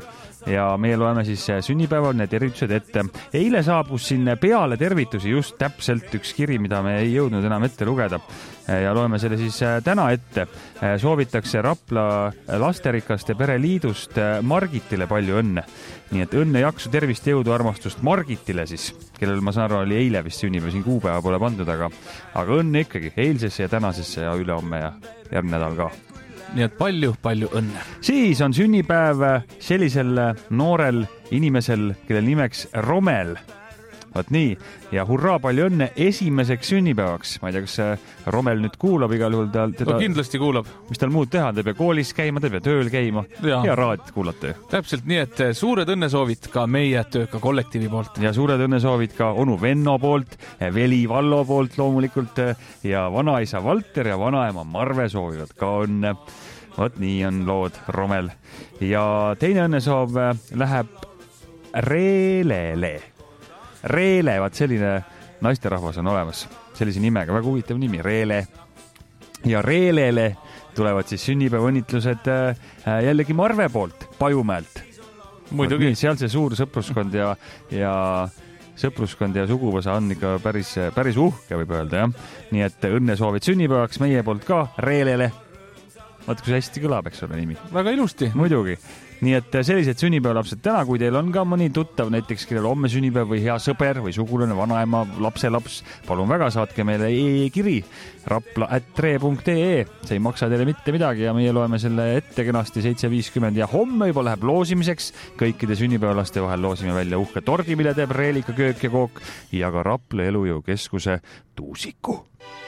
ja meie loeme siis sünnipäeval need tervitused ette. Eile saabus siin peale tervitusi just täpselt üks kiri, mida me ei jõudnud enam ette lugeda ja loeme selle siis täna ette. Soovitakse Rapla lasterikaste pereliidust Margitile palju õnne. Nii et õnne, jaksu, tervist, jõudu, armastust Margitile siis, kellel ma saan aru oli eile vist sünnipäev, siin kuupäeva pole pandud, aga õnne ikkagi eilsesse ja tänasesse ja ülehomme ja järgmine nädal ka. Nii et palju õnne. Siis on sünnipäev sellisel noorel inimesel, kellel nimeks Romel. Vaat nii. Ja hurraa, palju õnne esimeseks sünnipäevaks. Ma ei tea, kas Romel nüüd kuulab igal juhul teda... kindlasti kuulab. Mis tal muud teha? Ta peab koolis käima, ta peab tööl käima. Ja raadiot kuulata. Täpselt nii, et suured õnnesoovid ka meie tööka kollektiivi poolt. Ja suured õnnesoovid ka onu Venno poolt, Veli Vallo poolt loomulikult ja vanaisa Valter ja vanaema Marve soovivad ka õnne. Vaat nii on lood, Romel. Ja teine õnnesoov läheb Reelele. Reele, vaat selline naisterahvas on olemas. Sellise nimega, väga huvitav nimi, Reele. Ja Reelele tulevad siis sünnipäevaõnnitlused jällegi Marve poolt, Pajumäelt. Muidugi. Seal see suur sõpruskond ja sõpruskond ja suguvõsa on ikka päris uhke, võib öelda, jah. Nii et õnnesoovid sünnipäevaks meie poolt ka Reelele. Vaata, kui see hästi kõlab, eks ole nimi. Väga ilusti. Muidugi. Nii et sellised sünnipäevalapsed täna, kui teil on ka mõni tuttav, näiteks kellel homme sünnipäev või hea sõber või sugulane, vanaema, lapselaps, palun väga, saatke meile e-kiri rapla@tre.ee. See ei maksa teile mitte midagi ja meie loeme selle ette kenasti 7.50 ja homme juba läheb loosimiseks. Kõikide sünnipäevalaste vahel loosime välja uhke tordi, mille teeb Reelika köök ja kook ja ka Rapla elujõukeskuse tuusiku.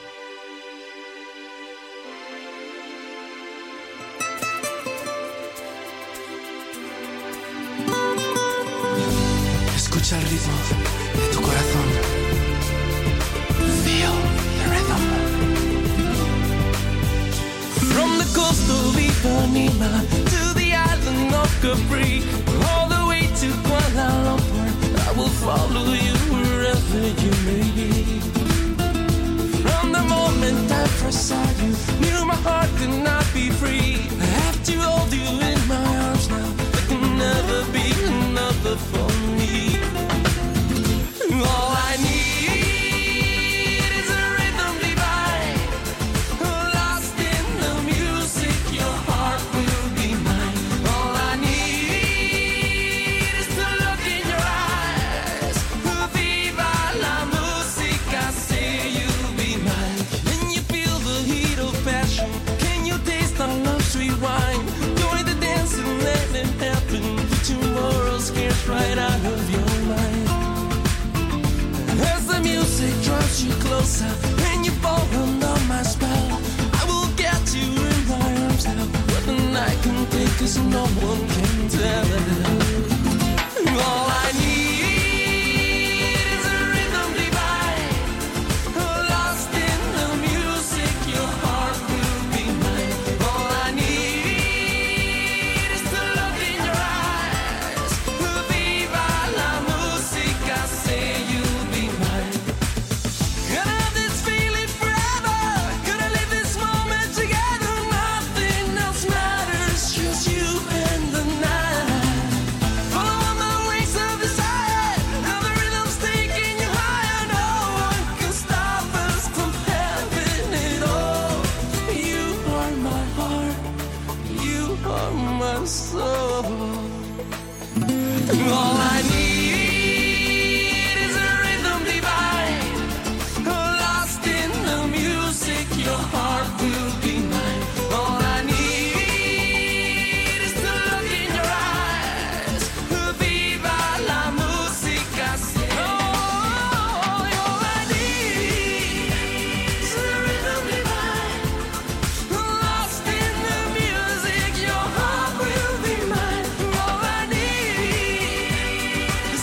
Escucha el ritmo de tu corazón. Feel the rhythm. From the coast of Ipanema to the island of Capri, all the way to Kuala Lumpur, I will follow you wherever you may be. From the moment I first saw you, knew my heart could not be free. I have to hold you in my arms now. There can never be another for me. All I need is a rhythm divine. Lost in the music, your heart will be mine. All I need is to look in your eyes. Viva la musica, say you'll be mine. Can you feel the heat of passion? Can you taste our love sweet wine? Join the dance and let it happen. Tomorrow scares right out of your mind. As the music draws you closer and you fall under my spell, I will get you in my arms now. But the night can take, 'cause no one can tell. All I need is a rhythm divine. Lost in the music, your heart will be mine. All I need is to look in your eyes. Viva la musica, say you'll be mine. Gonna have this feeling forever. Gonna live this moment together. Nothing else matters, just you and the night. Follow on the wings of desire. Now the rhythm's taking you higher. No one can stop us from having it all. You are my heart. You are my soul. All I need is a rhythm divine. Lost in the music, your heart will be mine. All I need is to look in your eyes. Viva la musica, say all I need is a rhythm divine. Lost in the music, your heart will be mine. All I need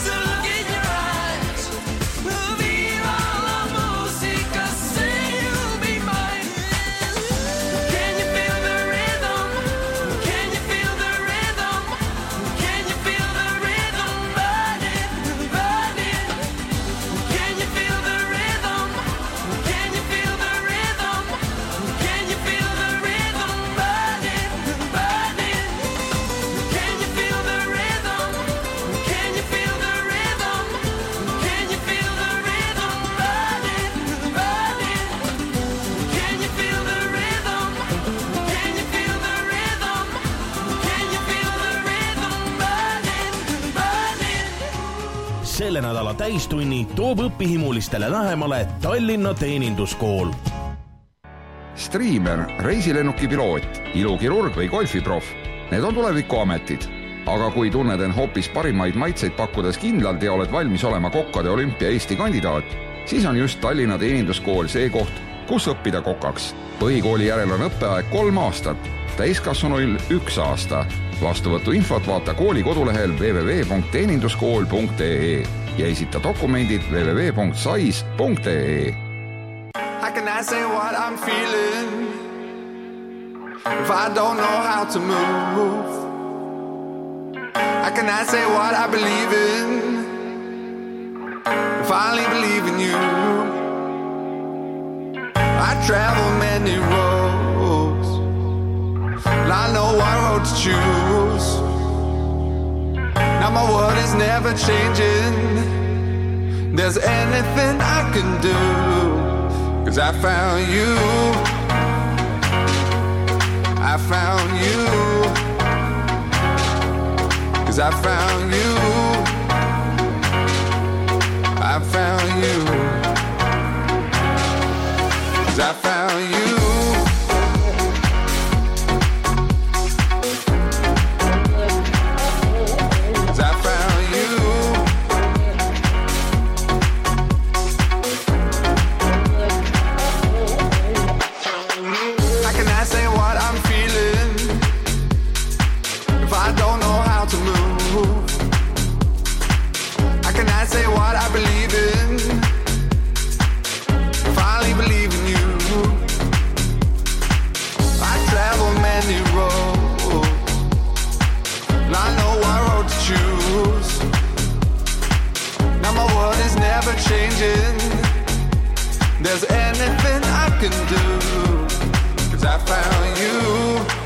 selle nädala täistunni toob õpihimulistele lähemale Tallinna Teeninduskool. Streamer, reisilennuki piloot, ilukirurg või golfiproff. Need on tulevikuametid. Aga kui tunned end hoopis parimaid maitseid pakkudes kindlalt ja oled valmis olema kokkade olümpia Eesti kandidaat, siis on just Tallinna Teeninduskool see koht, kus õppida kokaks. Põhikooli järel on õppeaeg 3 aastat, täiskasvanuil 1 aasta. Vastuvõtu infot vaata kooli kodulehel www.teeninduskool.ee ja esita dokumendid www.sais.ee. How can I say what I'm feeling if I don't know how to move? How can I say what I believe in if I only believe in you? I travel many roads and I know what road to choose. Now my world is never changing. There's anything I can do, 'cause I found you. I found you. 'Cause I found you. I found you. 'Cause I found you. 'Cause I found you. How can I say what I'm feeling if I don't know how to move? How can I say what I believe in if I only believe in you? I travel many roads and I know what road to choose. Now my world is never changing. There's anything I can do, 'cause I found you.